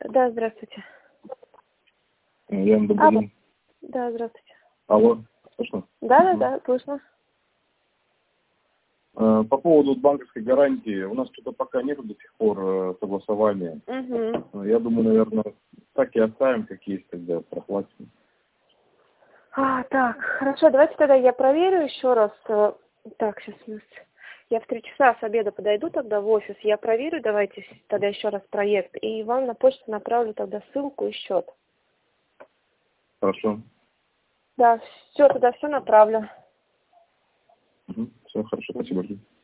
Да, здравствуйте. Яна, добрый день. Да, здравствуйте. Алло, слышно? Да, слышно. По поводу банковской гарантии, у нас что-то пока нет до сих пор согласования. Я думаю, наверное, так и оставим, как есть, тогда проплатим. Так, хорошо, давайте тогда я проверю еще раз. Так, сейчас, я в 3 часа с обеда подойду тогда в офис, я проверю, давайте тогда еще раз проект, и вам на почту направлю тогда ссылку и счет. Хорошо. Да, все, тогда все направлю. Все хорошо, спасибо.